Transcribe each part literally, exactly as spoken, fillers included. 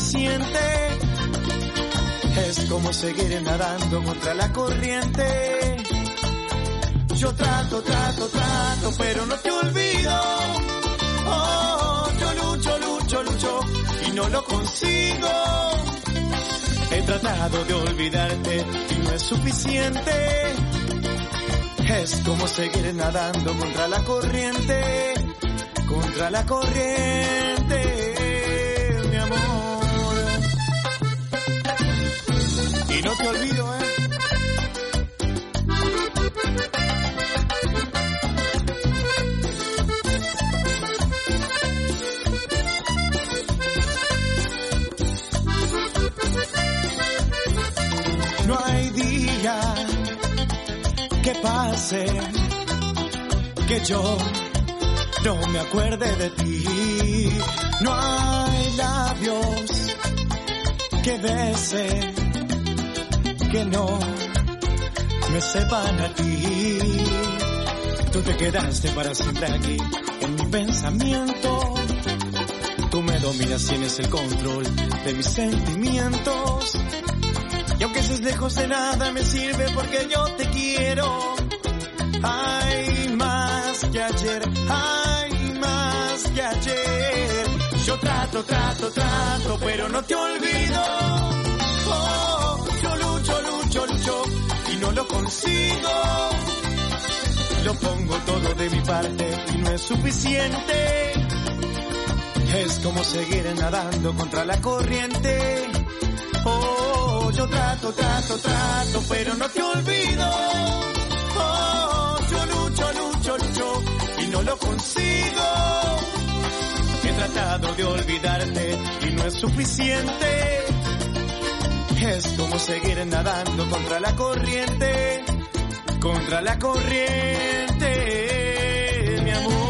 suficiente. Es como seguir nadando contra la corriente. Yo trato, trato, trato, pero no te olvido. Oh, yo lucho, lucho, lucho y no lo consigo. He tratado de olvidarte y no es suficiente. Es como seguir nadando contra la corriente, contra la corriente, mi amor. Y no te olvido, ¿eh? No hay día que pase que yo no me acuerde de ti. No hay labios que bese que no me sepan a ti. Tú te quedaste para siempre aquí en mi pensamiento. Tú me dominas, tienes el control de mis sentimientos. Y aunque estés lejos de nada me sirve porque yo te quiero. Hay más que ayer, hay más que ayer. Yo trato, trato, trato, pero no te olvido. Oh, yo lucho, lucho, lucho y no lo consigo. Lo pongo todo de mi parte y no es suficiente. Es como seguir nadando contra la corriente. Oh, yo trato, trato, trato, pero no te olvido. Oh, yo lucho, lucho, lucho y no lo consigo. He tratado de olvidarte y no es suficiente. Es como seguir nadando contra la corriente, contra la corriente, mi amor.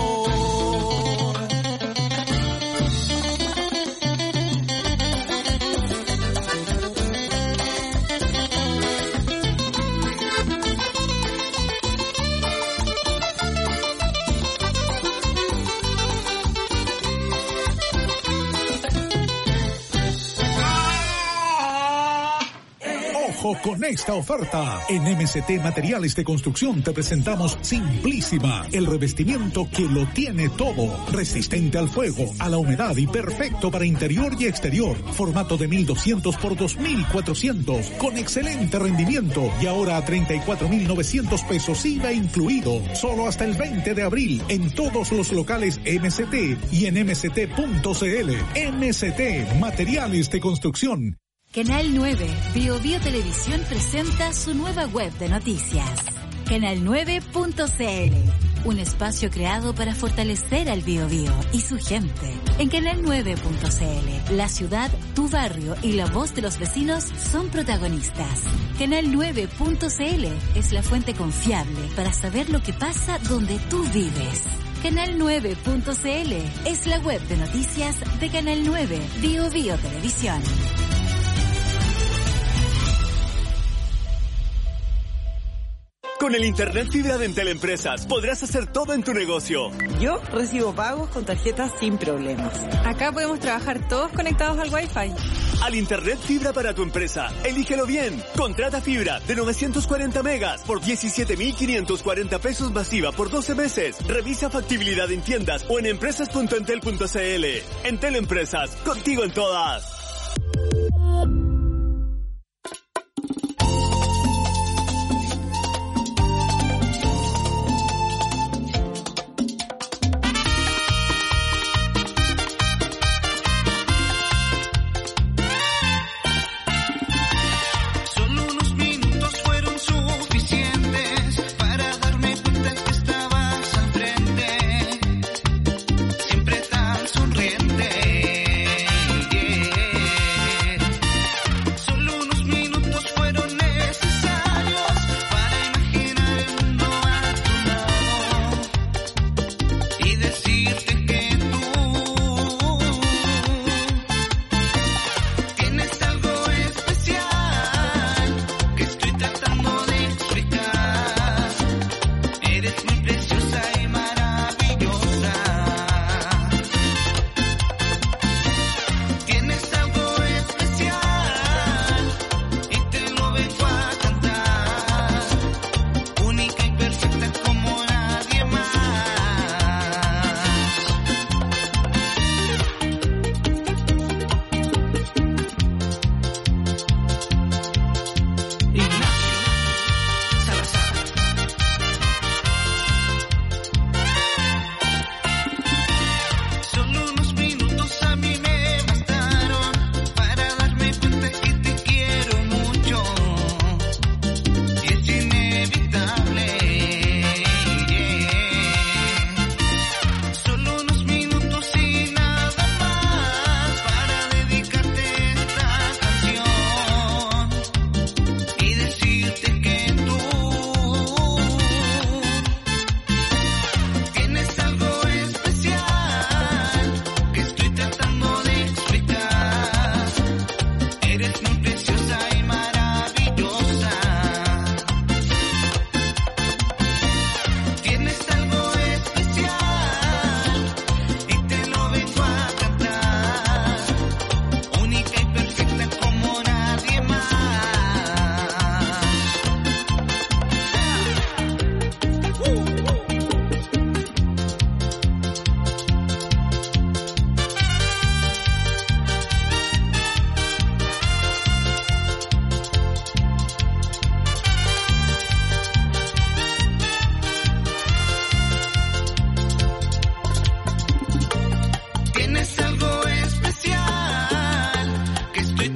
Con esta oferta, en M C T Materiales de Construcción te presentamos Simplísima, el revestimiento que lo tiene todo, resistente al fuego, a la humedad y perfecto para interior y exterior, formato de mil doscientos por dos mil cuatrocientos, con excelente rendimiento y ahora a treinta y cuatro mil novecientos pesos I V A incluido, solo hasta el veinte de abril en todos los locales M C T y en m c t punto c l. M C T Materiales de Construcción. Canal nueve, Bio Bio Televisión presenta su nueva web de noticias. canal nueve punto c l, un espacio creado para fortalecer al Bio Bio y su gente. En canal nueve punto c l, la ciudad, tu barrio y la voz de los vecinos son protagonistas. canal nueve punto c l es la fuente confiable para saber lo que pasa donde tú vives. canal nueve punto c l es la web de noticias de Canal nueve, Bio Bio Televisión. Con el Internet Fibra de Entel Empresas podrás hacer todo en tu negocio. Yo recibo pagos con tarjetas sin problemas. Acá podemos trabajar todos conectados al Wi-Fi. Al Internet Fibra para tu empresa, elígelo bien. Contrata fibra de novecientos cuarenta megas por diecisiete mil quinientos cuarenta pesos masiva por doce meses. Revisa factibilidad en tiendas o en empresas punto entel punto c l. Entel Empresas, contigo en todas. Siempre tan sonriente, yeah.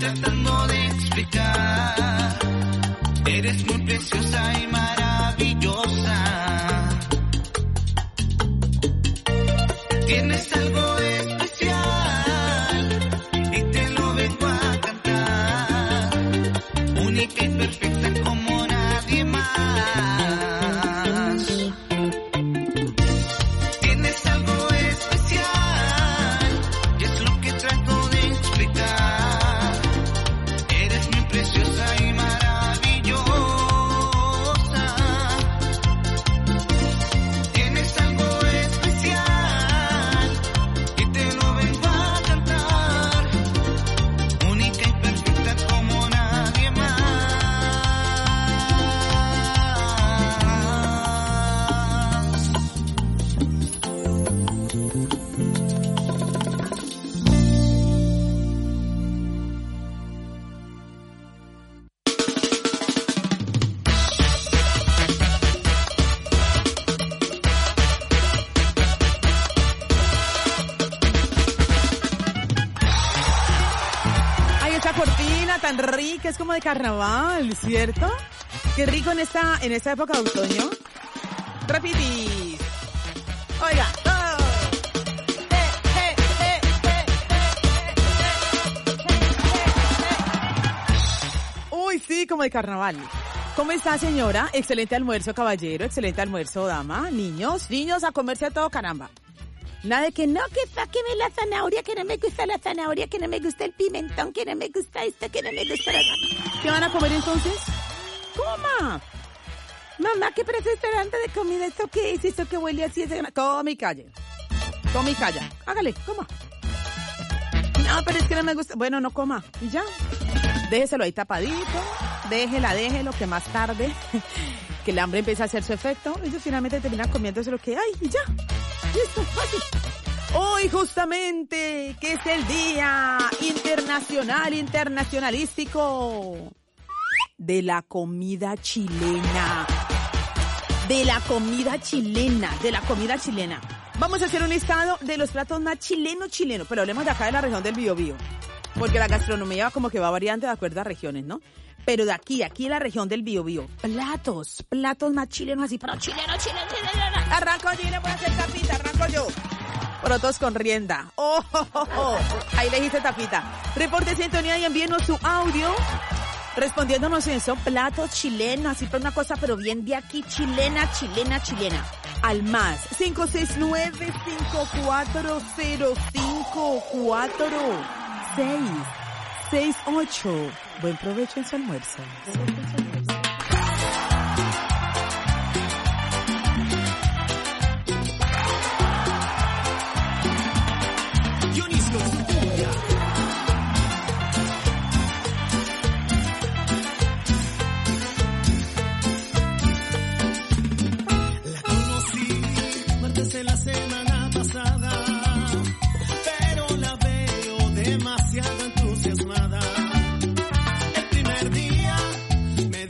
tratando de explicar. Eres muy preciosa y maravillosa. Tienes algo especial y te lo vengo a cantar. Única y perfecta como nadie más. Tienes algo especial y es lo que trato de explicar. Eres muy preciosa y maravillosa. Tienes algo especial y te lo vengo a cantar. Única y perfecta como nadie más. Ay, esa cortina tan rica, es como de carnaval, ¿cierto? Qué rico en esta, en esta época de otoño. Repitis. Oiga. Oh. Eh, eh, eh, eh, eh, eh. Uy, sí, como de carnaval. ¿Cómo está, señora? Excelente almuerzo, caballero. Excelente almuerzo, dama. Niños, niños, a comerse todo, caramba. Nada de que no, que sáqueme la zanahoria, que no me gusta la zanahoria, que no me gusta el pimentón, que no me gusta esto, que no me gusta la... ¿Qué van a comer entonces? Coma. Mamá, ¿qué restaurante de comida? ¿Esto qué es? ¿Esto que huele así? Come y calle. Come y calla. Hágale, coma. No, pero es que no me gusta. Bueno, no coma. Y ya. Déjeselo ahí tapadito. Déjela, déjelo, que más tarde, que el hambre empieza a hacer su efecto. Ellos finalmente terminan comiéndose lo que hay y ya. Listo, fácil. Hoy justamente, que es el Día Internacional, Internacionalístico de la comida chilena. De la comida chilena, de la comida chilena. Vamos a hacer un listado de los platos más chilenos chilenos, pero hablemos de acá de la región del Biobío, porque la gastronomía como que va variando de acuerdo a regiones, ¿no? Pero de aquí, aquí en la región del Biobío, platos, platos más chilenos así, pero chileno, chileno, chileno. Arranco yo y le voy a hacer tapita, arranco yo. Porotos con rienda. Oh, oh, oh, oh. Ahí le hice tapita. Reporte sintonía y envíenos su audio respondiéndonos eso, platos chilenos, así por una cosa, pero bien de aquí, chilena, chilena, chilena. Al más, cinco seis nueve, cinco cuatro cero, cinco cuatro seis seis ocho. Buen provecho en su almuerzo. La semana pasada, pero la veo demasiado entusiasmada. El primer día me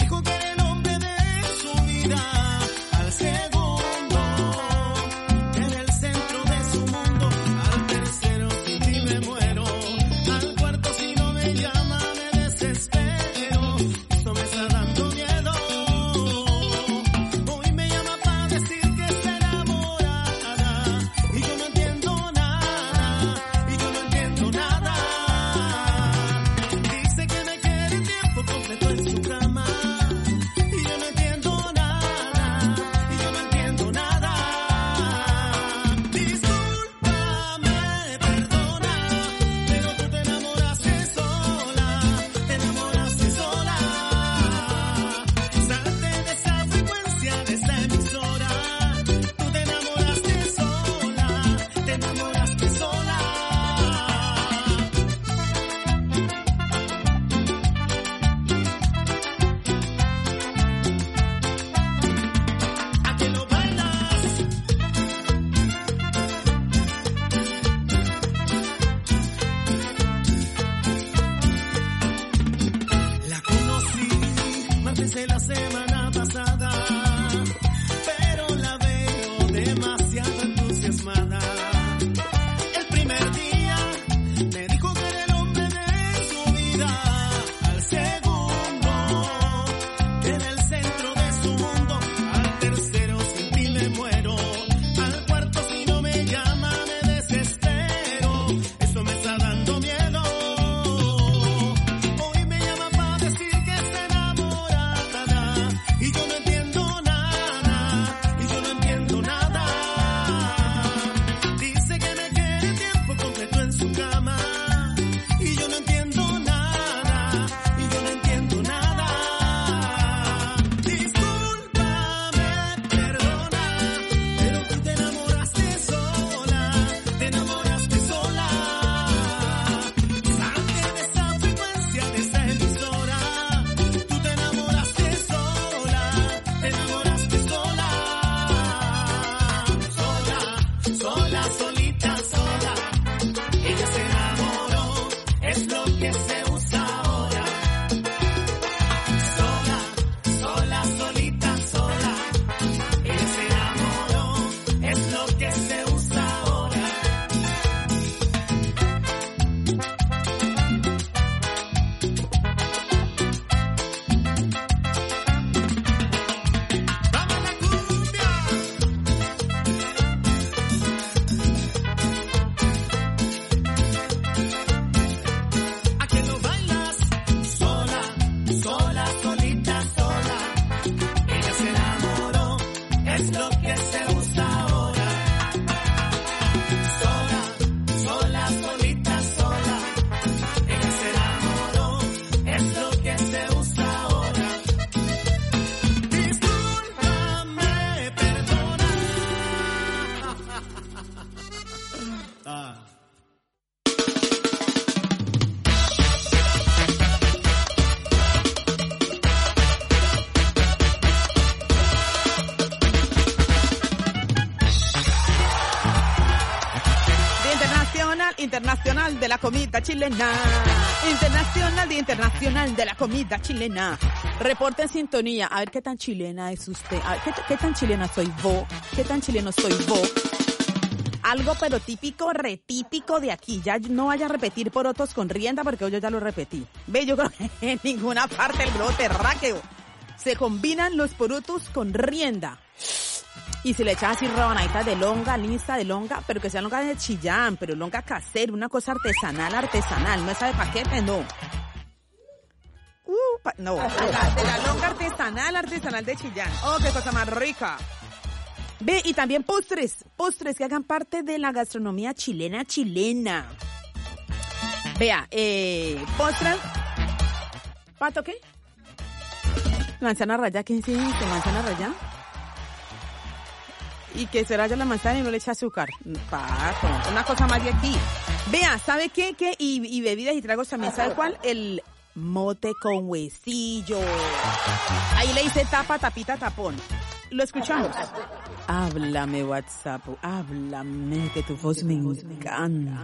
lo que se usa ahora. Sola, sola, solita, sola. Ella se enamoró, es lo que se usa ahora. ¡Vamos la cumbia! ¿A que no bailas? Sola, sola, solita, sola. Ella se enamoró, es lo que se usa ahora. Sola, sola, solita, sola. Ella se enamoró, es lo que se usa ahora. Discúlpame, perdona. Ah. Día Internacional, Internacional de la Comida Chilena. Internacional, Día Internacional de la Comida Chilena. Reporte en sintonía. A ver qué tan chilena es usted. A ver qué, qué tan chilena soy vos. Qué tan chileno soy vos. Algo pero típico, retípico de aquí. Ya no vaya a repetir porotos con rienda porque hoy yo ya lo repetí. Ve, yo creo que en ninguna parte del globo terráqueo se combinan los porotos con rienda. Y se le echa así rabanadita de longa, lista de longa, pero que sea longa de Chillán, pero longa casera, una cosa artesanal, artesanal, no esa de paquete, no. Uh, pa- no, de la, de la longa artesanal, artesanal de Chillán. Oh, qué cosa más rica. Ve, y también postres, postres que hagan parte de la gastronomía chilena, chilena. Vea, eh, postres. ¿Pato qué? Manzana raya, ¿qué es eso? ¿Manzana raya? Y que se raya la manzana y no le echa azúcar. Pato, una cosa más de aquí. Vea, ¿sabe qué? ¿Qué? Y, y bebidas y tragos también, ¿sabe cuál? El mote con huesillo. Ahí le hice tapa, tapita, tapón. Lo escuchamos. Háblame, WhatsApp, háblame, que tu voz me encanta.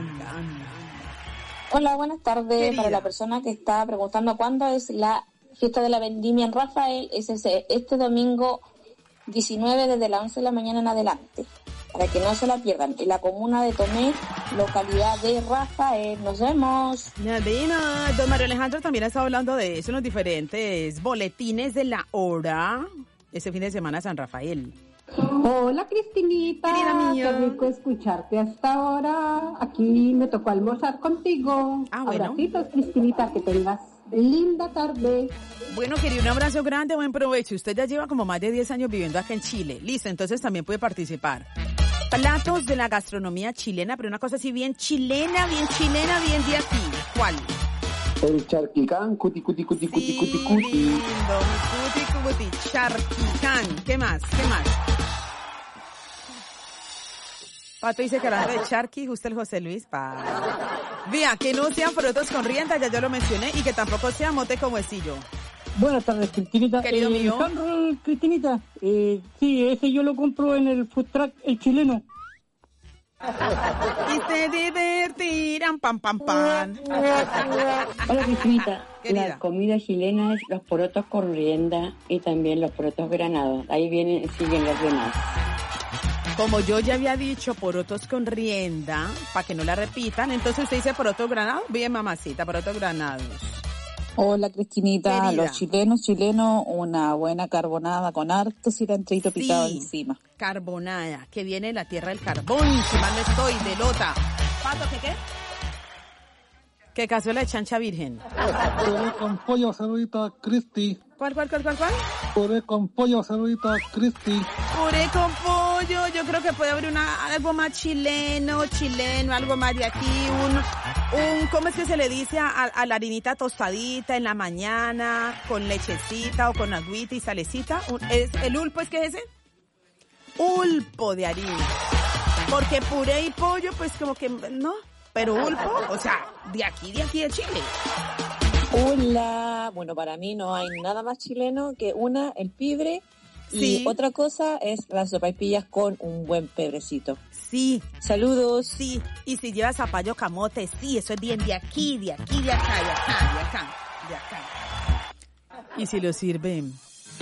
Hola, buenas tardes. Querida. Para la persona que está preguntando cuándo es la fiesta de la vendimia en Rafael, es ese, este domingo diecinueve desde las once de la mañana en adelante, para que no se la pierdan, en la comuna de Tomé, localidad de Rafael. Nos vemos. Nadina, don Mario Alejandro también ha estado hablando de eso en los diferentes boletines de la hora. Ese fin de semana San Rafael. Hola Cristinita, Querida mía. qué rico escucharte hasta ahora. Aquí me tocó almorzar contigo. Ah, bueno. Abracitos, Cristinita, que tengas linda tarde. Bueno, querido, un abrazo grande, buen provecho. Usted ya lleva como más de diez años viviendo acá en Chile. Listo, entonces también puede participar. Platos de la gastronomía chilena, pero una cosa así bien chilena, bien chilena, bien de aquí. ¿Cuál? El charquicán, cuti, cuti, cuti, cuti, Sí, cuti, cuti. lindo, mi cuti, cuti, charquicán. ¿Qué más? ¿Qué más? Pato dice que hablando de charqui, justo el José Luis. Pa. Vea, que no sean porotos con rienda, ya yo lo mencioné, y que tampoco sea mote con huesillo. Buenas tardes, Cristinita. Querido eh, mío. Sandro, Cristinita, eh, sí, ese yo lo compro en el food truck, el chileno. Y se divertirán, pam, pam, pam. Hola, Cristinita. Querida. La comida chilena es los porotos con rienda y también los porotos granados. Ahí vienen, siguen los demás. Como yo ya había dicho, porotos con rienda, para que no la repitan, entonces usted dice porotos granados. Bien, mamacita, porotos granados. Hola, Cristinita. Querida. Los chilenos, chilenos, una buena carbonada con harto cilantrito picado Sí. encima. Carbonada, que viene de la tierra del carbón, si mal no estoy, de Lota. ¿Pato qué qué? ¿Qué cazuela de chancha virgen? Puré con pollo, saludita, Cristi. ¿Cuál, cuál, cuál, cuál, cuál? Puré con pollo, saludita, Cristi. Puré con pollo, yo creo que puede haber una, algo más chileno, chileno, algo más de aquí, un, un, ¿cómo es que se le dice a, a la harinita tostadita en la mañana, con lechecita o con agüita y salecita? Un- ¿es, ¿El ulpo es qué es ese? Ulpo de harina. Porque puré y pollo, pues como que, no, pero ulpo, o sea, de aquí, de aquí de Chile. Hola. Bueno, para mí no hay nada más chileno que una, el pibre, Sí. Y otra cosa es las sopaipillas con un buen pebrecito. Sí. Saludos. Sí. Y si llevas zapallo camote, sí, eso es bien de aquí, de aquí, de acá, de acá, de acá, de acá. Y si lo sirven.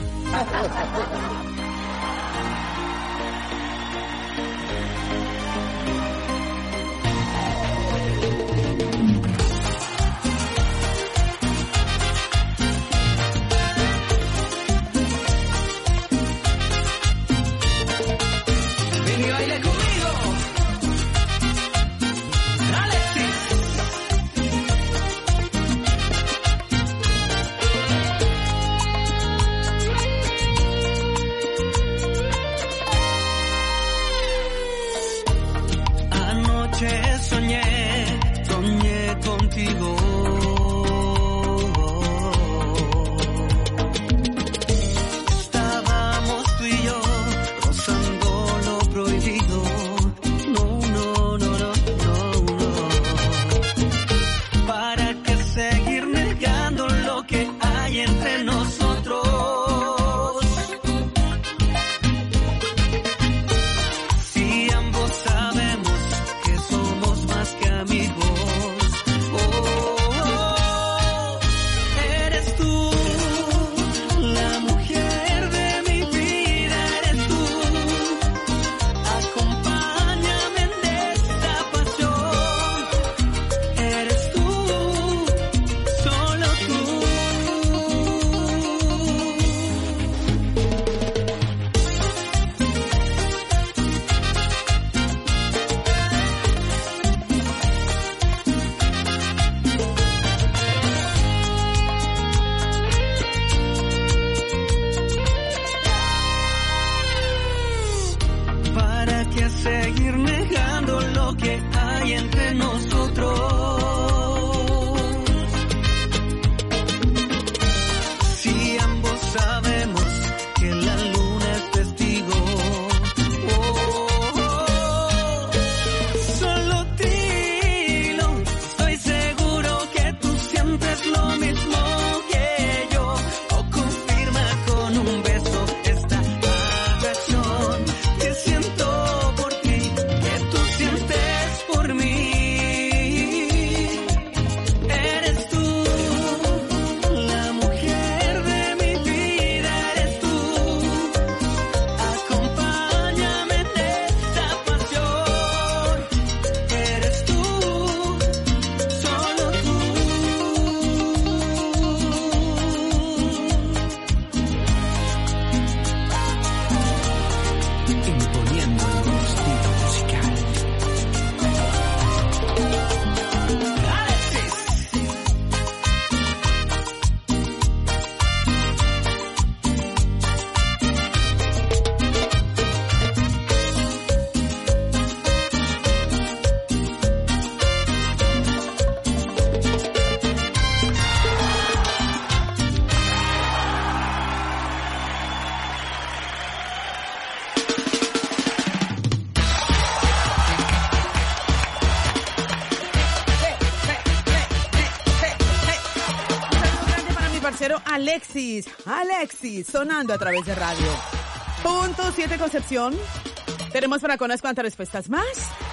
Alexis, Alexis, sonando a través de radio. Punto siete Concepción. Tenemos para con unas cuantas respuestas más.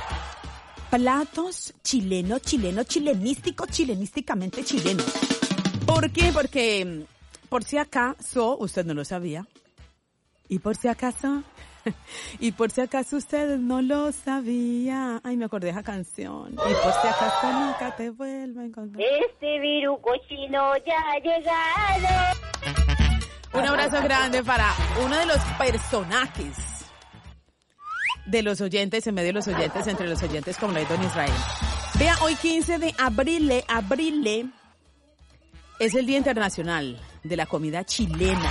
Platos chilenos, chilenos, chilenísticos, chilenísticamente chilenos. ¿Por qué? Porque, por si acaso, usted no lo sabía. Y por si acaso, y por si acaso usted no lo sabía. Ay, me acordé de esa canción. Y por si acaso nunca te vuelvo a encontrar. Este virus cochino ya ha llegado. Un abrazo grande para uno de los personajes de los oyentes, en medio de los oyentes, entre los oyentes como lo es Don Israel. Vea, hoy quince de abril, abril, es el Día Internacional de la Comida Chilena.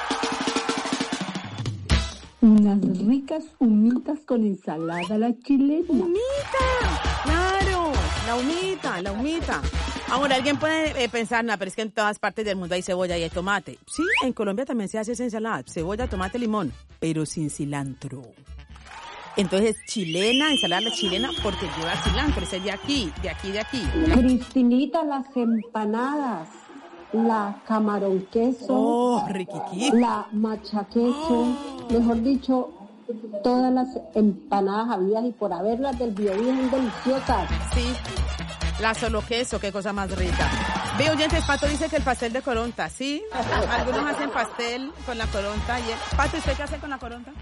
Unas ricas humitas con ensalada a la chilena. ¡Humita! ¡Claro! La humita, la humita. Ahora, alguien puede eh, pensar, no, pero es que en todas partes del mundo hay cebolla y hay tomate. Sí, en Colombia también se hace esa ensalada. Cebolla, tomate, limón, pero sin cilantro. Entonces, chilena, ensalada chilena, porque lleva cilantro. Es de aquí, de aquí, de aquí. Cristinita, las empanadas. la camarón queso, oh, riquiqui. la macha queso, oh. mejor dicho, todas las empanadas habidas y por haberlas del Biobío son deliciosas. Sí, la solo queso, qué cosa más rica. Ve, oyentes, Pato dice que el pastel de coronta, ¿sí? Algunos hacen pastel con la coronta. Y el... Pato, ¿usted qué hace con la coronta?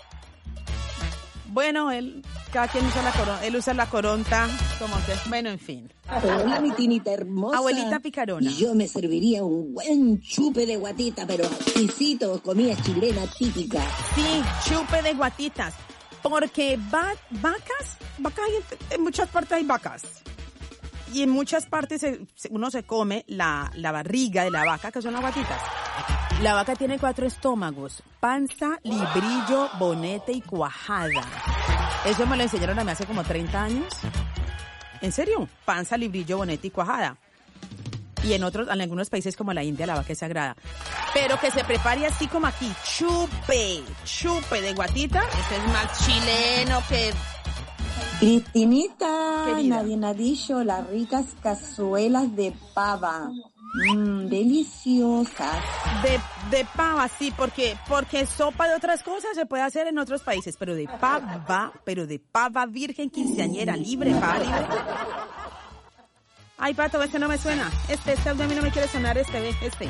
Bueno, él, cada quien usa la coronta, él usa la coronta como que, bueno, en fin. Hola, mi tinita hermosa. Abuelita picarona. Yo me serviría un buen chupe de guatita, pero exquisito, comida chilena típica. Sí, chupe de guatitas, porque va, vacas, vacas hay en, en muchas partes hay vacas. Y en muchas partes se, uno se come la, la barriga de la vaca, que son las guatitas. La vaca tiene cuatro estómagos: panza, librillo, bonete y cuajada. Eso me lo enseñaron a mí hace como treinta años. ¿En serio? Panza, librillo, bonete y cuajada. Y en otros, en algunos países como la India, la vaca es sagrada. Pero que se prepare así como aquí, chupe, chupe de guatita, ese es más chileno que... Cristinita, Querida. nadie ha dicho las ricas cazuelas de pava. Mmm, deliciosas. De, de pava, sí, porque, porque sopa de otras cosas se puede hacer en otros países, pero de pava, pero de pava virgen, quinceañera, libre, pava libre. Ay, Pato, este no me suena. Este, este audio a mí no me quiere sonar, este, ve, este.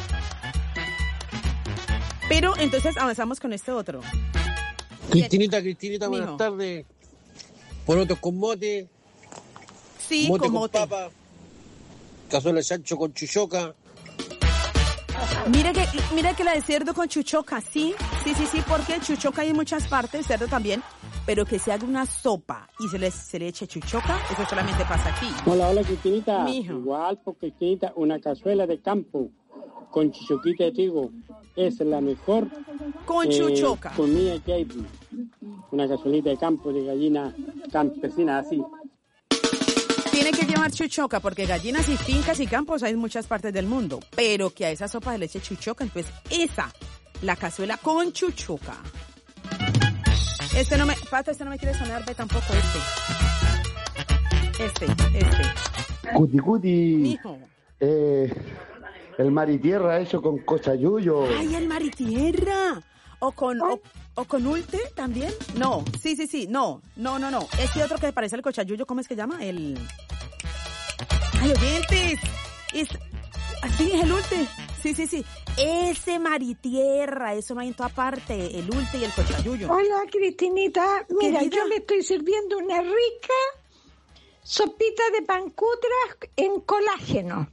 Pero entonces avanzamos con este otro. Cristinita, Cristinita, buenas Mijo. tardes. Porotos con mote. Sí, mote con con mote. papa. Cazuela de chancho con chuchoca. Mira que, mira que la de cerdo con chuchoca, sí, sí, sí, sí, porque chuchoca hay en muchas partes, cerdo también, pero que se haga una sopa y se le, se le eche chuchoca, eso solamente pasa aquí. Hola, hola, Cristinita. Mijo. Igual, porque Cristinita, una cazuela de campo con chichoquita de trigo es la mejor Con eh, chuchoca. comida que hay. Una cazuelita de campo de gallina campesina así. Tiene que llevar chuchoca porque gallinas y fincas y campos hay en muchas partes del mundo, pero que a esa sopa de leche chuchoca, entonces esa, la cazuela con chuchoca. Este no me, Pato, este no me quiere sonar, ve tampoco este. Este, este. Cuti cuti. Mijo. Eh, el mar y tierra, eso con cochayuyo. Ay, el mar y tierra. O con, o, o con ulte también. No, sí, sí, sí, no, no, no, no. Este otro que parece el cochayuyo, ¿cómo es que llama? El... ¡Ay, oyentes! Es... Así es el ulte. Sí, sí, sí. Ese mar y tierra, eso no hay en toda parte. El ulte y el cochayuyo. Hola, Cristinita. Mira, Querida. yo le estoy sirviendo una rica sopita de pancutras en colágeno.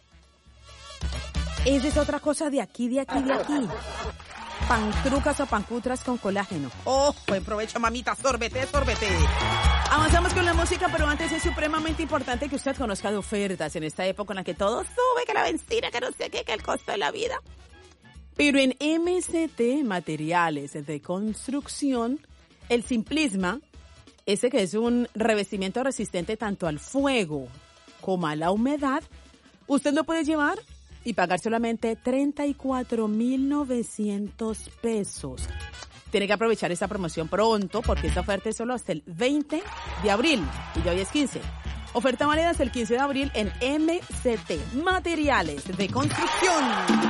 Esa es otra cosa de aquí, de aquí, de aquí. Pantrucas o pancutras con colágeno. ¡Oh! Buen provecho, mamita. Sorbete, sorbete. Avanzamos con la música, pero antes es supremamente importante que usted conozca de ofertas en esta época en la que todo sube, que la benzina, que no sé qué, que el costo de la vida. Pero en M C T, Materiales de Construcción, el Simplisma, ese que es un revestimiento resistente tanto al fuego como a la humedad, usted lo puede llevar y pagar solamente treinta y cuatro mil novecientos pesos. Tiene que aprovechar esta promoción pronto porque esta oferta es solo hasta el veinte de abril y ya hoy es quince. Oferta válida hasta el quince de abril en M C T, Materiales de Construcción.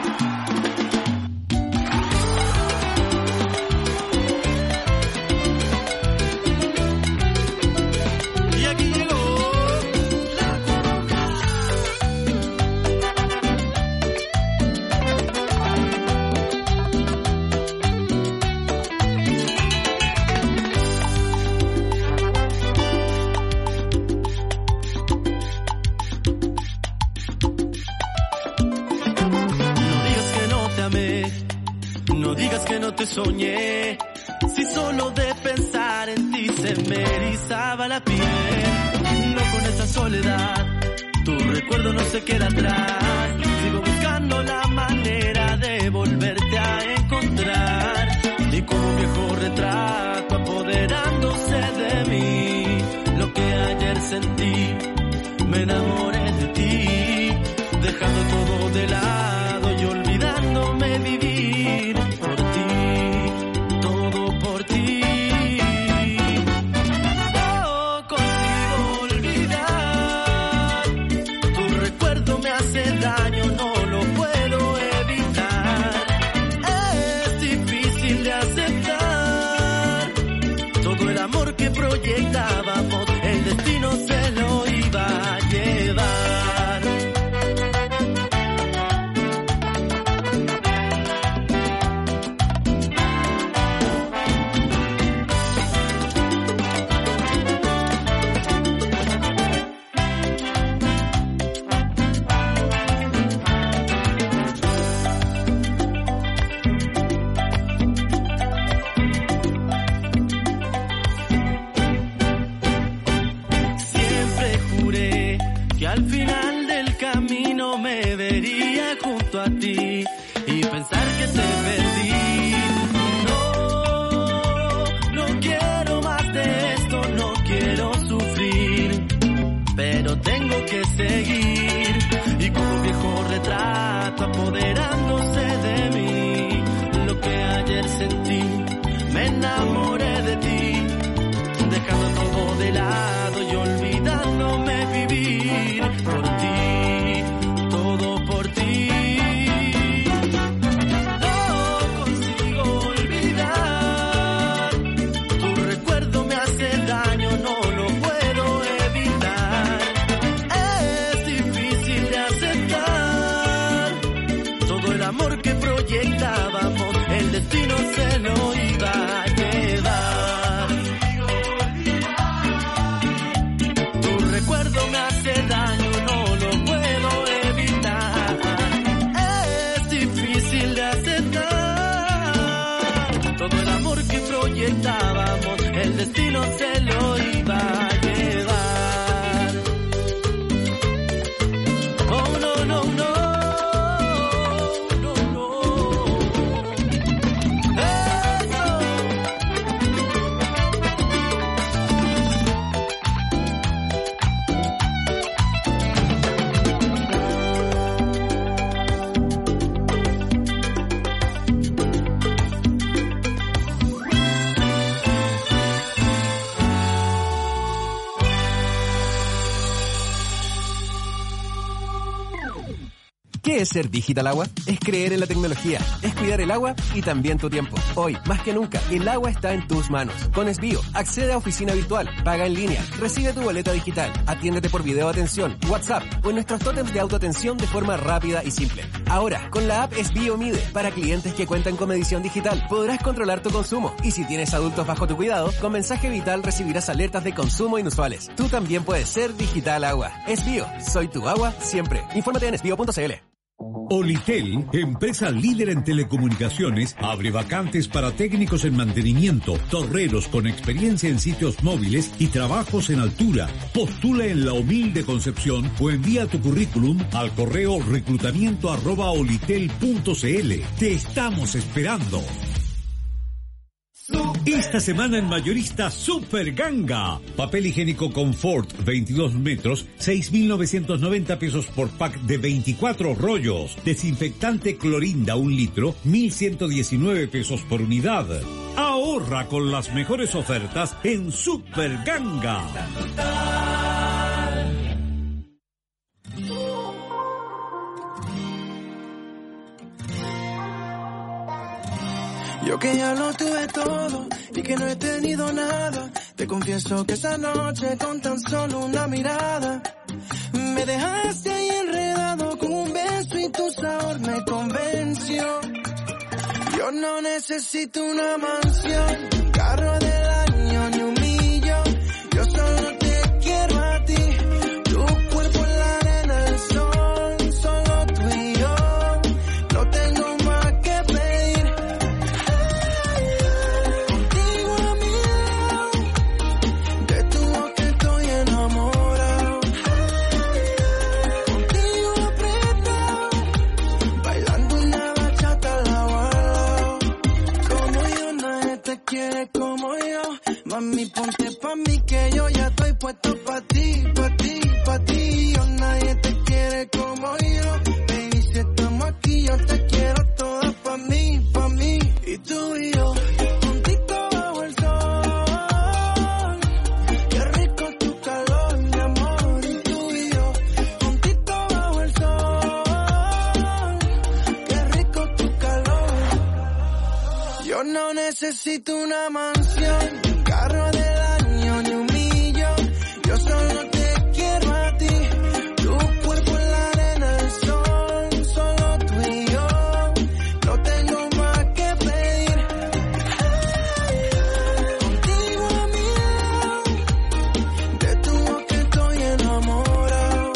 Y aquí llegó no digas que no te soñé, si solo de pensar en ti se me erizaba la piel. No con esa soledad, tu recuerdo no se queda atrás. Sigo buscando la manera de volverte a encontrar. Y como un viejo retrato apoderándose de mí, lo que ayer sentí, me enamoré de ti, dejando todo de lado y olvidándome vivir por ti, todo por ti. No consigo olvidar, tu recuerdo me hace daño, no lo proyectábamos, el destino se lo iba a llevar. Al final del camino me vería junto a ti y pensar que te perdí. No, no quiero más de esto, no quiero sufrir, pero tengo que seguir. Y como viejo retrato apoderándose de mí, lo que ayer sentí, me enamoré de ti, dejando todo de lado y olvidándome vivir. Por ti, todo por ti. No consigo olvidar. Tu recuerdo me hace daño, no lo puedo evitar. Es difícil de aceptar. Todo el amor que proyectábamos, el destino se lo iba a llevar. Tu recuerdo me hace daño, no lo puedo evitar. Es difícil de aceptar. Todo el amor que proyectábamos, el destino se lo iba a llevar. Oh, no, no, no. No, no. Eso. ¿Qué es ser Digital Agua? Es creer en la tecnología, es cuidar el agua y también tu tiempo. Hoy, más que nunca, el agua está en tus manos. Con Esbio, accede a oficina virtual, paga en línea, recibe tu boleta digital, atiéndete por video atención, WhatsApp o en nuestros tótems de autoatención de forma rápida y simple. Ahora, con la app Esbio Mide, para clientes que cuentan con medición digital, podrás controlar tu consumo. Y si tienes adultos bajo tu cuidado, con mensaje vital recibirás alertas de consumo inusuales. Tú también puedes ser Digital Agua. Esbio, soy tu agua siempre. Infórmate en esbio punto cl. Olitel, empresa líder en telecomunicaciones, abre vacantes para técnicos en mantenimiento, torreros con experiencia en sitios móviles y trabajos en altura. Postula en La Humilde Concepción o envía tu currículum al correo reclutamiento arroba olitel punto cl. Te estamos esperando. Esta semana en Mayorista Super Ganga. Papel higiénico Confort veintidós metros, seis mil novecientos noventa pesos por pack de veinticuatro rollos. Desinfectante Clorinda un litro, mil ciento diecinueve pesos por unidad. Ahorra con las mejores ofertas en Super Ganga. Yo que ya lo tuve todo y que no he tenido nada, te confieso que esa noche con tan solo una mirada me dejaste ahí enredado con un beso y tu sabor me convenció. Yo no necesito una mansión, un carro del año ni un millón, yo solo te quiero a ti, tu cuerpo en la arena del sol, solo tú y yo, no tengo más que pedir. Contigo a mi lado, de tu boca estoy enamorado, contigo apretado, bailando una bachata al lado a lado. Como yo nadie te quiere como yo, mami ponte pa' mí que yo ya estoy puesto pa' ti, pa' ti, pa' ti. Yo nadie te quiere como yo, baby si estamos aquí yo te quiero toda pa' mí, pa' mí. Y tú y yo, juntito bajo el sol, qué rico tu calor mi amor. Y tú y yo, juntito bajo el sol, qué rico tu calor. Yo no necesito una mansión, un carro del año solo te quiero a ti. Tu cuerpo en la arena, el sol, solo tú y yo. No tengo más que pedir. Contigo a mi lado, de tu boca estoy enamorado.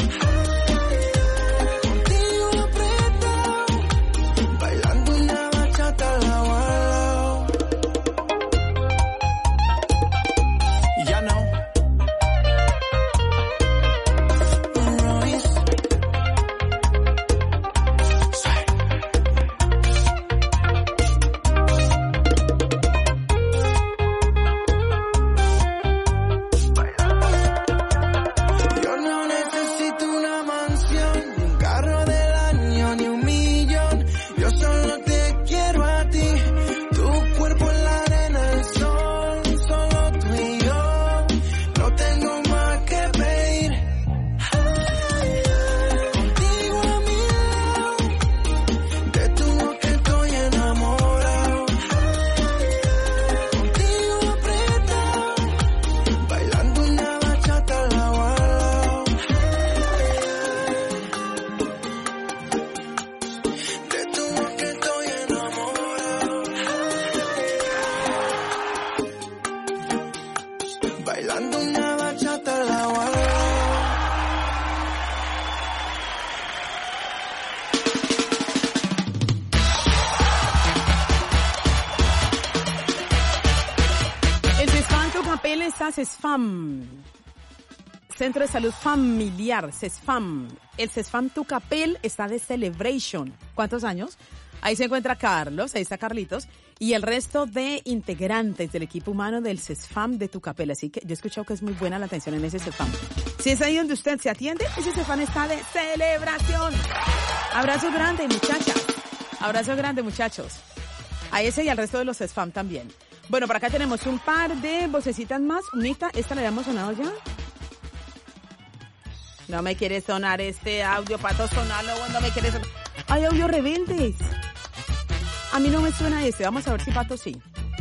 Contigo apretado, bailando una bachata al lado a lado. Ya no. Royce. Yo no necesito una mansión, ni un carro del año, ni un millón. Yo solo te quiero a ti. Tu cuerpo en la arena, el sol, solo tú y yo. No tengo más que pedir. Contigo a mi lado, de tu boca estoy enamorado. Contigo apretado, bailando una bachata al lado a lado. De tu boca estoy enamorado. Bailando una bachata al lado a lado. El CESFAM Tucapel está CESFAM. Centro de Salud Familiar, CESFAM. El CESFAM Tucapel está de Celebration. ¿Cuántos años? Ahí se encuentra Carlos, ahí está Carlitos, y el resto de integrantes del equipo humano del CESFAM de Tucapel. Así que yo he escuchado que es muy buena la atención en ese CESFAM. Si es ahí donde usted se atiende, ese CESFAM está de celebración. Abrazo grande, muchachas. Abrazo grande, muchachos. A ese y al resto de los CESFAM también. Bueno, por acá tenemos un par de vocecitas más. Unita, ¿esta la habíamos sonado ya? No me quiere sonar este audio, Pato, sonarlo, no me quiere sonar. Hay audio rebeldes. A mí no me suena ese. Vamos a ver si Pato sí.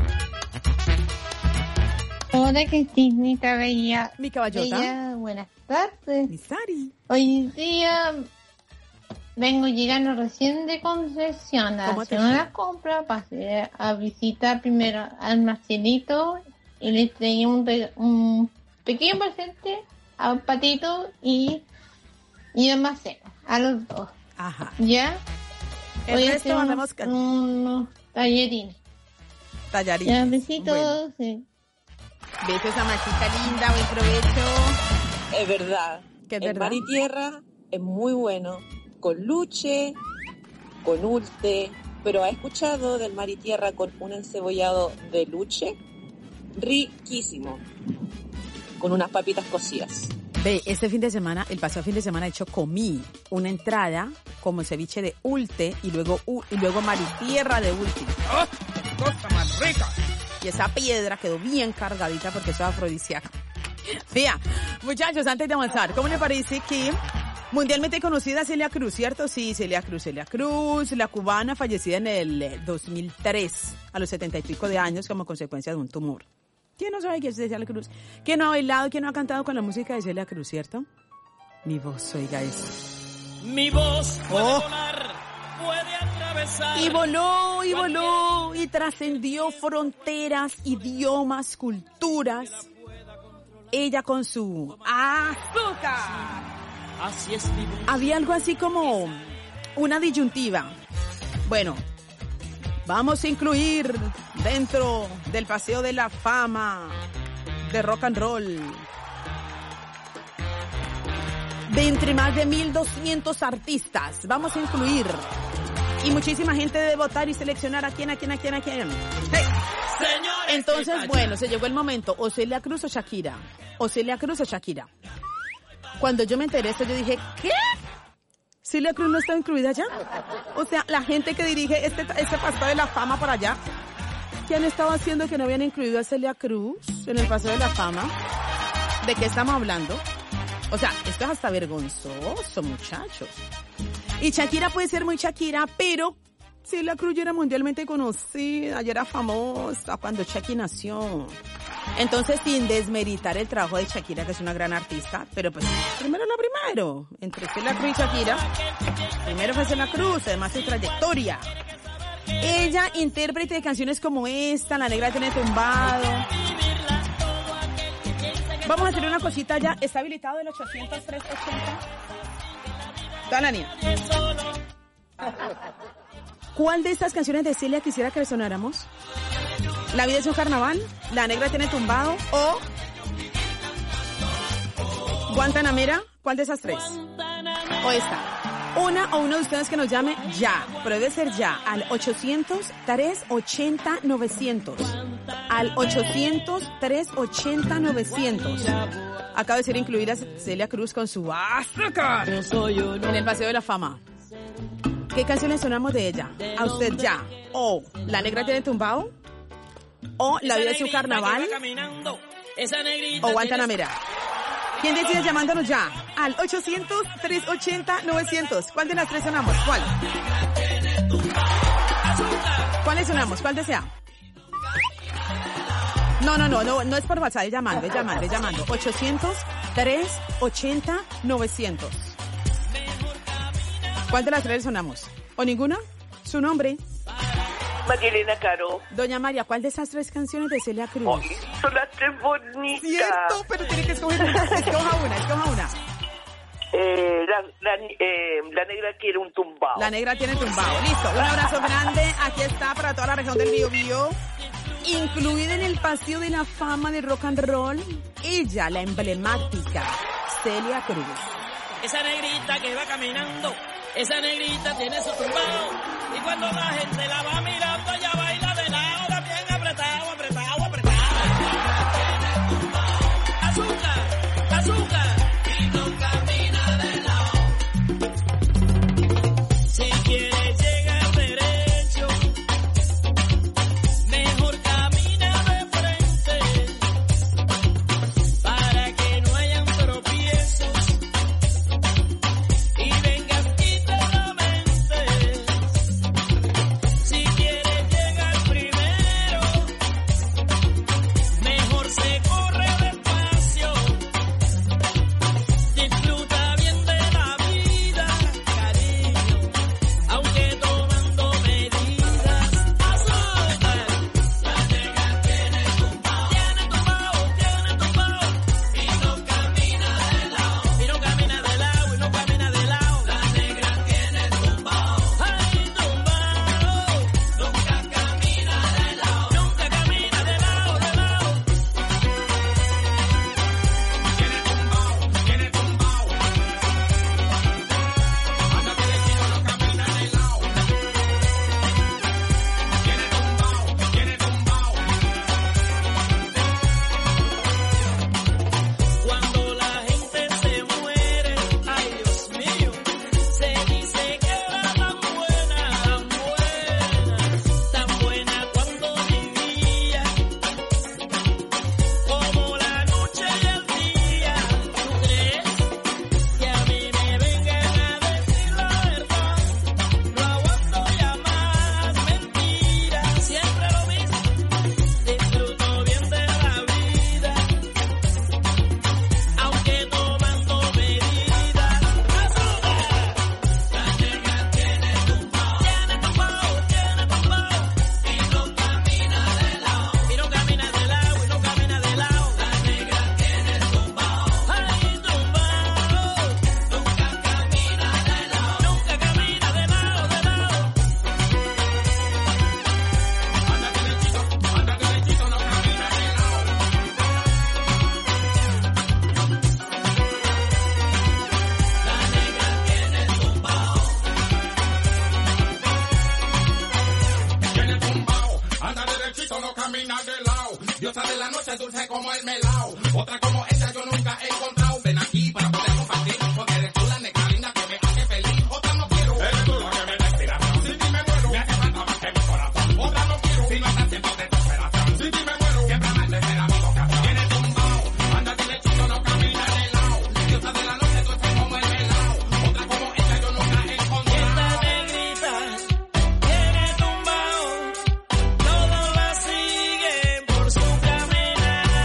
Hola, Cristinita Bella. Mi caballota. Bella, buenas tardes. Mi Sari. Hoy día vengo llegando recién de Concepción a ¿Cómo te hacer fue? una compra. Pasé a visitar primero al Marcelito y le traí un, re- un pequeño presente a un Patito y, y a Marcelo, a los dos. Ajá. ¿Ya? El Voy a resto hacer mandamos unos, unos tallarines. tallarines. Ya, besitos. Bueno. Sí. Besos a Maxita linda, buen provecho. Es verdad. ¿Qué es el verdad? mar y tierra es muy bueno. Con luche, con ulte. Pero ¿ha escuchado del mar y tierra con un encebollado de luche? Riquísimo. Con unas papitas cocidas. Ve, este fin de semana, el pasado fin de semana, de hecho, comí una entrada como ceviche de ulte y luego u- y luego mar y tierra de ulte. ¡Oh! ¡Qué cosa más rica! Y esa piedra quedó bien cargadita porque eso es afrodisíaco. Vea, muchachos, antes de avanzar, ¿cómo le parece que mundialmente conocida Celia Cruz, cierto? Sí, Celia Cruz, Celia Cruz, la cubana fallecida en el dos mil tres, a los setenta y pico de años como consecuencia de un tumor. ¿Quién no sabe quién es Celia Cruz? ¿Quién no ha bailado, quién no ha cantado con la música de Celia Cruz, cierto? Mi voz, oiga eso. Mi voz puede Oh. volar, puede atravesar. Y voló, y voló, y trascendió fronteras, idiomas, culturas. Ella con su azúcar. Así es mi voz. Había algo así como una disyuntiva. Bueno, vamos a incluir dentro del Paseo de la Fama de Rock and Roll de entre más de mil doscientos artistas. Vamos a incluir y muchísima gente debe votar y seleccionar a quién, a quién, a quién, a quién. Hey. Señores, Entonces, bueno, se llegó el momento. O Celia Cruz o Shakira. O Celia Cruz o Shakira. Cuando yo me enteré esto, yo dije, ¿qué? ¿Celia Cruz no está incluida allá? O sea, la gente que dirige este, este Paseo de la Fama para allá, ¿qué han estado haciendo que no habían incluido a Celia Cruz en el Paseo de la Fama? ¿De qué estamos hablando? O sea, esto es hasta vergonzoso, muchachos. Y Shakira puede ser muy Shakira, pero Celia Cruz ya era mundialmente conocida, ya era famosa cuando Shakira nació. Entonces, sin desmeritar el trabajo de Shakira, que es una gran artista, pero pues primero lo primero, entre Celia Cruz y Shakira, primero fue Celia Cruz, además su trayectoria. Ella, intérprete de canciones como esta, La Negra tiene tumbado. Vamos a hacer una cosita ya, ¿está habilitado el ochocientos tres ochenta? Toda la niña. ¿Cuál de estas canciones de Celia quisiera que resonáramos? ¿La vida es un carnaval? ¿La Negra tiene tumbado? ¿O Guantanamera? ¿Cuál de esas tres? ¿O esta? Una o uno de ustedes que nos llame ya, pero debe ser ya, al ochocientos tres ochenta novecientos. Al ochocientos tres ochenta novecientos. Acaba de ser incluida Celia Cruz con su azúcar en el Paseo de la Fama. ¿Qué canciones sonamos de ella? A usted ya. O La Negra tiene tumbado. O La vida es un carnaval. O Guantanamera. ¿Quién decide llamándonos ya? Al ochocientos tres ochenta novecientos. ¿Cuál de las tres sonamos? ¿Cuál? ¿Cuáles sonamos? ¿Cuál desea? No, no, no, no, no es por WhatsApp, es llamando, es llamando, es llamando. ochocientos tres ochenta novecientos. ¿Cuál de las tres sonamos? ¿O ninguna? ¿Su nombre? Magdalena Caro. Doña María, ¿cuál de esas tres canciones de Celia Cruz? Oh, son las tres bonitas. Cierto, pero tiene que escoger una. Escoja una, escoja una. Eh, la, la, eh, la Negra quiere un tumbao. La Negra tiene tumbao. Listo, un abrazo grande. Aquí está para toda la región del Biobío. Incluida en el Paseo de la Fama de Rock and Roll, ella, la emblemática Celia Cruz. Esa negrita que va caminando, esa negrita tiene su tumbao. Y cuando la gente la va mirando, ella baila de lado, también apretado, apretado, apretado. Azúcar, azúcar. Y no camina de lado. Si quieres llegar derecho, mejor camina de frente, para que no hayan tropiezos y vengas y te lamentes. Si quieres llegar primero, mejor se corre despacio. Disfruta bien de la vida, cariño, aunque tomando medidas. Azúcar, la negra tiene tumbao, tiene tumbao, tiene tumbao, y no camina de lado, y no camina de lado, y no camina de lado. La negra tiene tumbao, ay tumbao, nunca camina de lado, nunca camina de lado, de lado. Tiene tumbao, tiene tumbao, ándate de chino, no camina de lado. Tiene tumbao, tiene tumbao. Cuando la gente se muere, ay Dios mío, se dice que era tan buena, tan buena, tan buena cuando vivía, como la noche y el día. ¿Tú crees que a mí me vengan a decir la verdad? No aguanto ya más mentiras, siempre lo mismo, disfruto bien de la vida, aunque tomando medidas. Azúcar, la negra tiene tumbao, tiene tumbao, tiene tumbao, y no camina de lado, y no camina de lado, y no camina de lado. La negra tiene tumbao, ay tumbao, nunca camina de lado, nunca camina de lado, de lado. Anda derechito, anda derechito, no camina de lado. La negra tiene tumbao, Tiene tumbao, anda derechito, no camina de lado. Diosa de la noche, dulce como el melao. Otra como ella yo nunca he encontrado. Ven aquí para poder compartir, porque eres tú la negra linda que me hace feliz. Otra no quiero, eres tú la que me da inspiración. Sin ti me muero, me hace falta más que mi corazón. Otra no quiero, si no estás siendo desesperación. Sin ti me muero, siempre amarme será mi vocación. Tiene tumbao, anda derechito, no camina de lado. Diosa de la noche, dulce como el melao. Otra como ella yo nunca he encontrado. esta negrita tiene tumbao, todos la siguen por su caminar.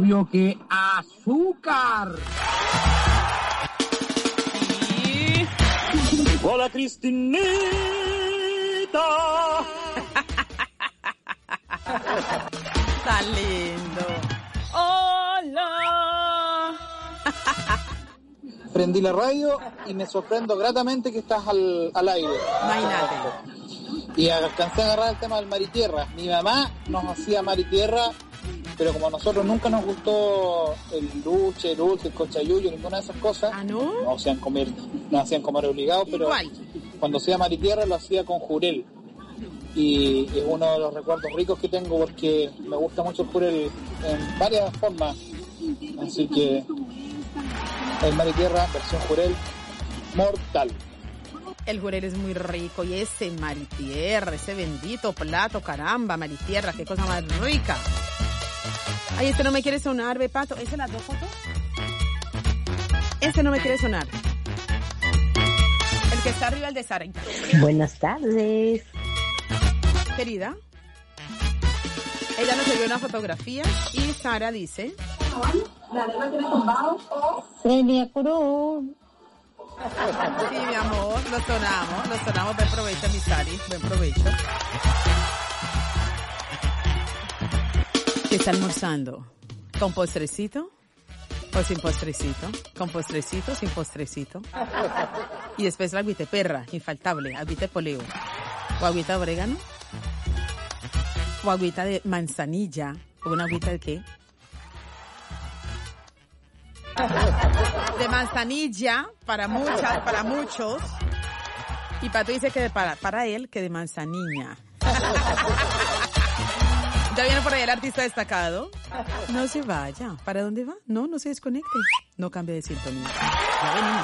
obvio que azúcar. Hola, Cristinita. Está lindo. Hola. Prendí la radio y me sorprendo gratamente que estás al, al aire. Imagínate. Y alcancé a agarrar el tema del mar y tierra. Mi mamá nos hacía mar y tierra, pero como a nosotros nunca nos gustó el luche, el dulce, el cochayuyo, ninguna de esas cosas, ¿ah, no? Nos hacían comer, nos hacían comer obligados, pero igual, cuando hacía mar y tierra lo hacía con jurel. Y es uno de los recuerdos ricos que tengo porque me gusta mucho el jurel en varias formas. Así que el mar y tierra, versión jurel, mortal. El jurel es muy rico y ese mar y tierra, ese bendito plato, caramba, mar y tierra, qué cosa más rica. Ay, este no me quiere sonar, ve, Pato. ¿Ese las dos fotos? Ese no me quiere sonar. El que está arriba, el de Sara. Buenas tardes. Querida, ella nos envió una fotografía y Sara dice... Celia Cruz. Sí, mi amor, lo sonamos, lo sonamos. Buen provecho, mi Sari, buen provecho. ¿Qué está almorzando? ¿Con postrecito o sin postrecito? ¿Con postrecito o sin postrecito? Y después la agüita de perra, infaltable, agüita de poleo. ¿O agüita de orégano? ¿O agüita de manzanilla? ¿O una agüita de qué? De manzanilla para muchas, para muchos. Y Pato dice que de para, para él que de manzanilla. Ya viene por ahí el artista destacado. No se vaya. ¿Para dónde va? No, no se desconecte. No cambie de sintonía. Ya venimos.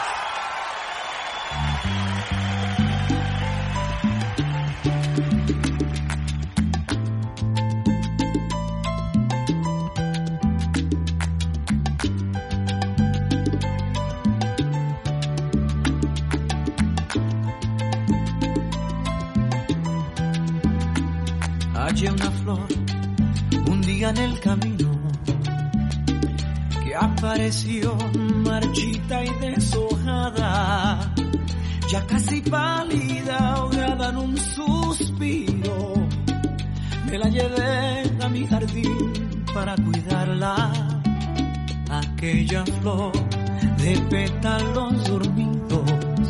Hallé una flor un día en el camino que apareció marchita y deshojada, ya casi pálida, ahogada en un suspiro. Me la llevé a mi jardín para cuidarla, aquella flor de pétalos dormidos,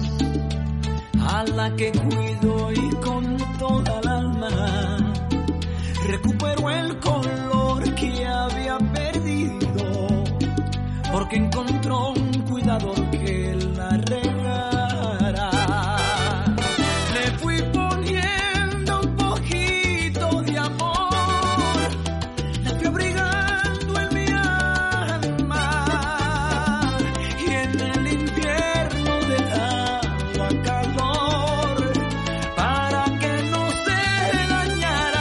a la que cuido y con toda el alma recuperó el color que había perdido, porque encontró un cuidador que la regara. Le fui poniendo un poquito de amor, la fui abrigando en mi alma, y en el invierno dejaba calor para que no se dañara.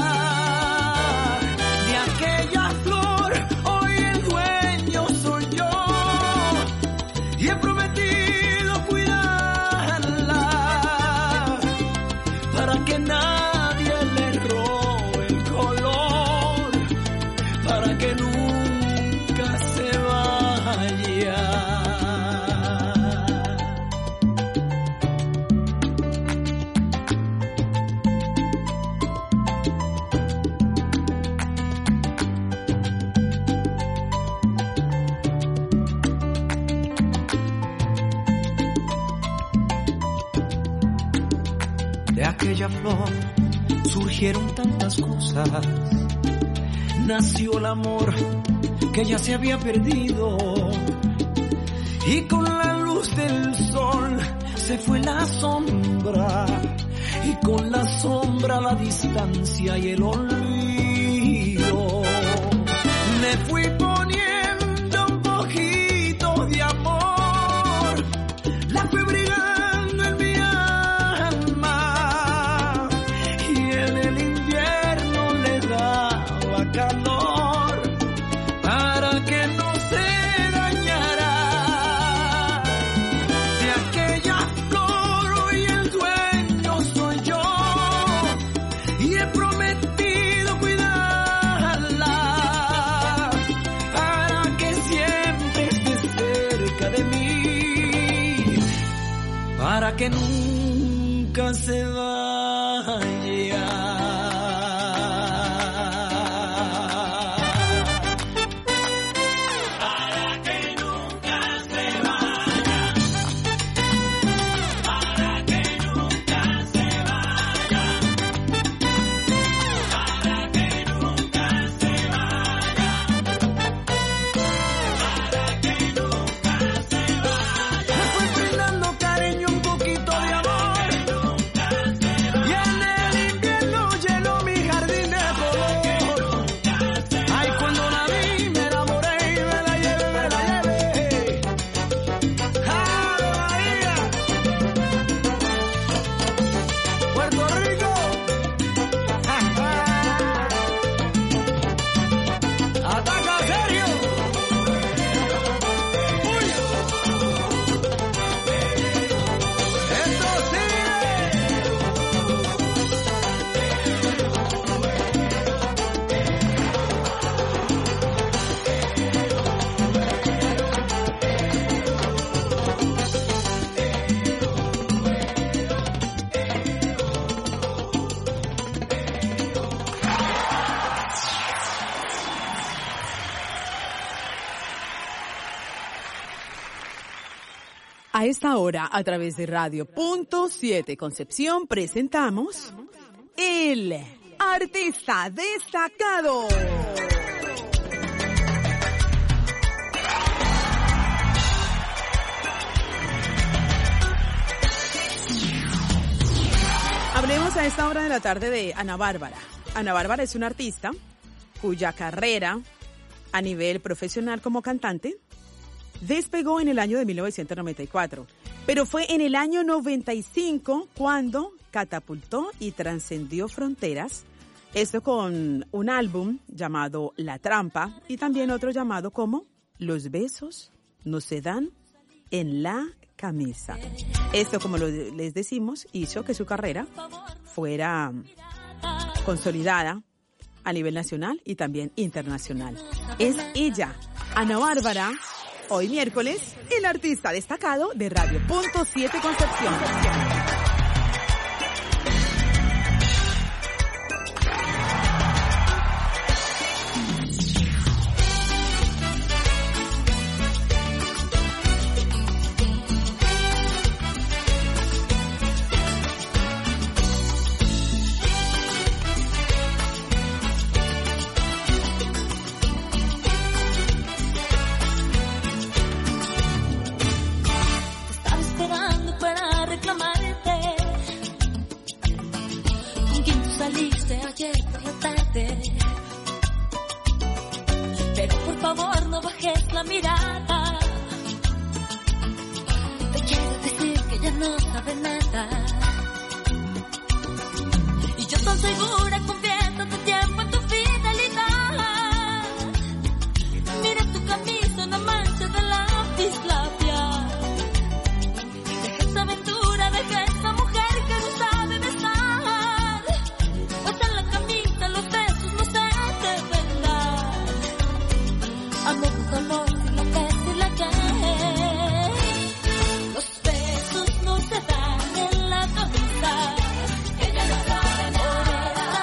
De aquella flor surgieron tantas cosas, nació el amor que ya se había perdido, y con la luz del sol se fue la sombra, y con la sombra la distancia y el olvido. Me fui poniendo un poquito de amor, la fui brigando en mi alma, y en el invierno le daba calor para que no se dañara. De aquella flor hoy el dueño soy yo, y he prometido cuidarla que nunca se vaya. A esta hora, a través de Radio Punto siete Concepción, presentamos el artista destacado. Hablemos a esta hora de la tarde de Ana Bárbara. Ana Bárbara es una artista cuya carrera a nivel profesional como cantante despegó en el año de mil novecientos noventa y cuatro, pero fue en el año noventa y cinco cuando catapultó y trascendió fronteras, esto con un álbum llamado La Trampa y también otro llamado como Los besos no se dan en la camisa. Esto, como lo, les decimos, hizo que su carrera fuera consolidada a nivel nacional y también internacional. Es ella, Ana Bárbara, hoy miércoles, el artista destacado de Radio Punto siete Concepción. Pero por favor no bajes la mirada. Te quiero decir que ya no sabe nada. Y yo tan segura confiando tu tiempo en tu fidelidad. Mira tu camisa, una mancha de lápiz labial. Deja esa aventura, deja esa mujer que no sabe besar. Pues en la camisa los besos no se deben dar. Amor, amor, si la ves y la caes. Los besos no se dan en la camisa. Ella no sabe nada.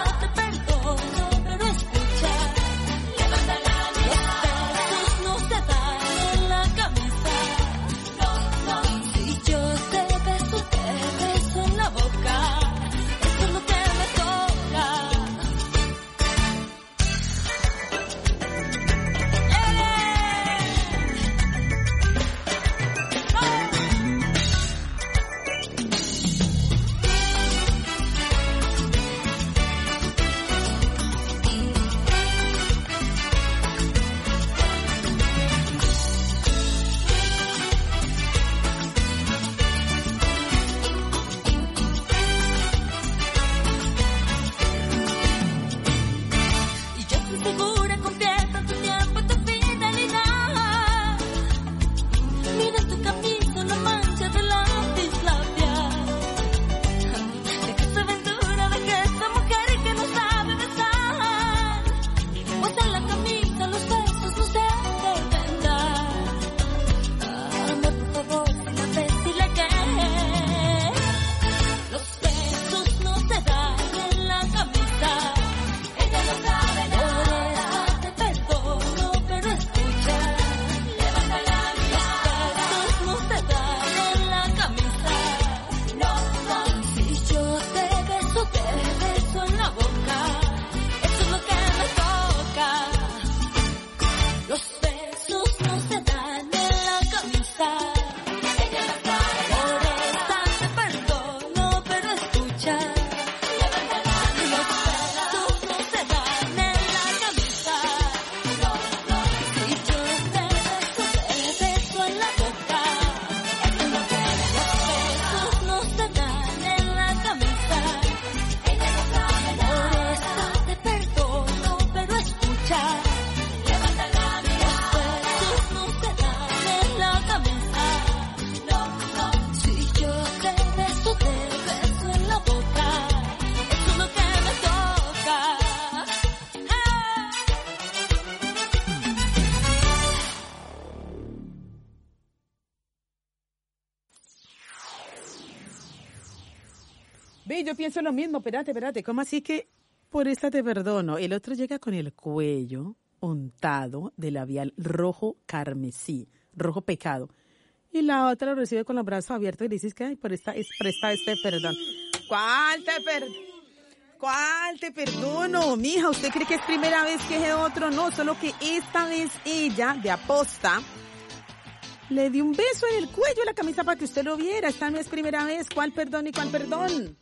Ve, yo pienso lo mismo, espérate, espérate, ¿cómo así que por esta te perdono? El otro llega con el cuello untado de labial rojo carmesí, rojo pecado. Y la otra lo recibe con los brazos abiertos y le dices que, ay, por esta, es, presta este perdón. ¿Cuál te perdono? ¿Cuál te perdono? Mija, ¿usted cree que es primera vez que es otro? No, solo que esta vez ella, de aposta, le dio un beso en el cuello a la camisa para que usted lo viera. Esta no es primera vez. ¿Cuál perdón y cuál perdón?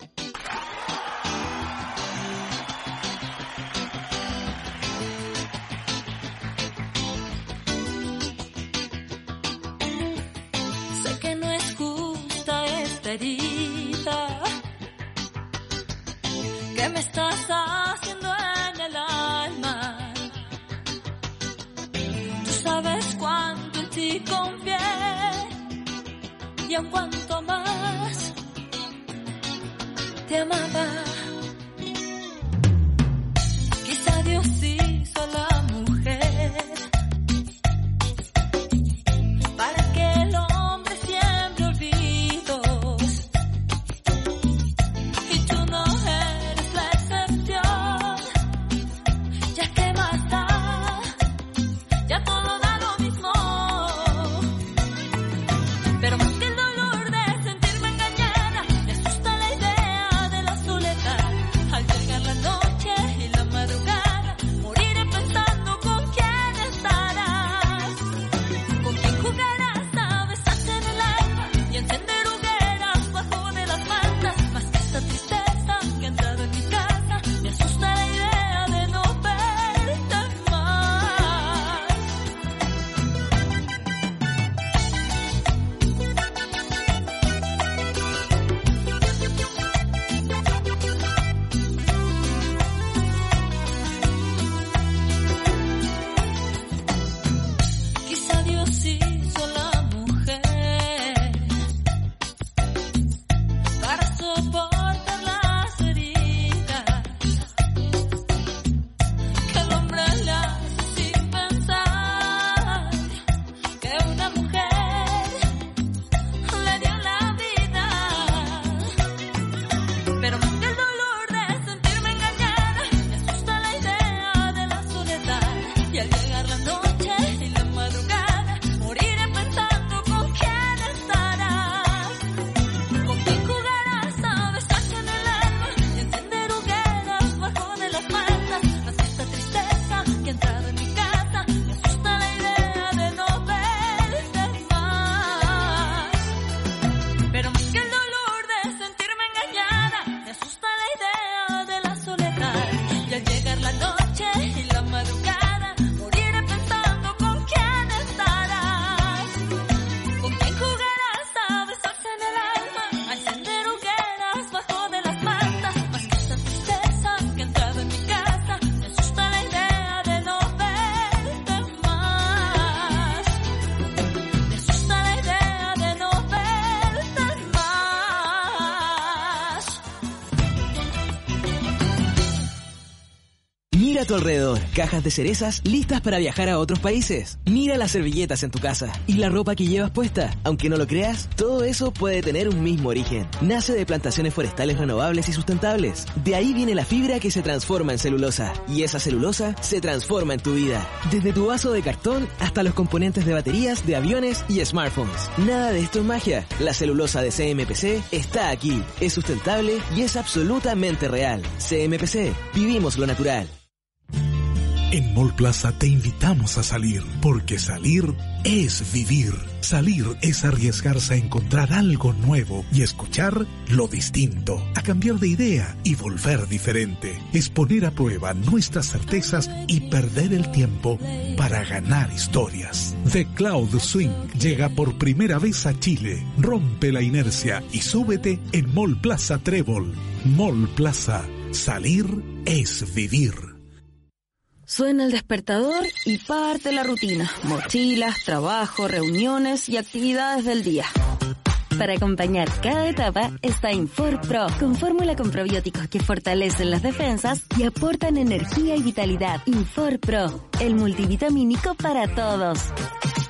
Sé que no es justa esta herida que me estás haciendo en el alma. Tú sabes cuánto en ti confié y en cuanto más te amaba. Quizá Dios hizo a la mujer para que el hombre siempre olvidos, y tú no eres la excepción. Ya que más da, ya todo da lo mismo, pero más que el dolor de sentirme engañada, me asusta la idea de la soledad. Al llegar la noche y la madrugada, moriré pensando con quién estarás, con quién jugarás a besarte en el alma y encender hogueras bajo de las mantas. Más que esta tristeza que ha entrado en mi casa, me asusta la idea de no verte más. Quizá Dios hizo a la mujer para soportar las heridas que el hombre le hace sin pensar que una mujer le dio la vida. Pero más que el dolor de sentirme engañada, me asusta la idea de la soledad. Y al llegar la noche y la madrugada, moriré pensando con quién estarás, con quién jugarás a besarte en el alma y encender hogueras bajo de las mantas. Más que esta tristeza que ha entrado en mi casa, me asusta la idea de no verte más. Pero más que el dolor de sentirme engañada, me asusta la idea de la soledad. Y al llegar la noche y la madrugada, moriré pensando con quién estarás, con quién jugarás a besarte en el alma, a encender hogueras bajo de las mantas. Más que esta tristeza que ha entrado en mi casa, me asusta la idea de no verte más. Me asusta la idea de no verte más. Mira a tu alrededor, cajas de cerezas listas para viajar a otros países. Mira las servilletas en tu casa y la ropa que llevas puesta. Aunque no lo creas, todo eso puede tener un mismo origen. Nace de plantaciones forestales renovables y sustentables. De ahí viene la fibra que se transforma en celulosa. Y esa celulosa se transforma en tu vida. Desde tu vaso de cartón hasta los componentes de baterías, de aviones y smartphones. Nada de esto es magia. La celulosa de C M P C está aquí. Es sustentable y es absolutamente real. C M P C. Vivimos lo natural. En Mall Plaza te invitamos a salir, porque salir es vivir. Salir es arriesgarse a encontrar algo nuevo y escuchar lo distinto, a cambiar de idea y volver diferente. Es poner a prueba nuestras certezas y perder el tiempo para ganar historias. The Cloud Swing llega por primera vez a Chile. Rompe la inercia y súbete en Mall Plaza Trébol. Mall Plaza. Salir es vivir. Suena el despertador y parte la rutina. Mochilas, trabajo, reuniones y actividades del día. Para acompañar cada etapa está Infor Pro, con fórmula con probióticos que fortalecen las defensas y aportan energía y vitalidad. Infor Pro, el multivitamínico para todos.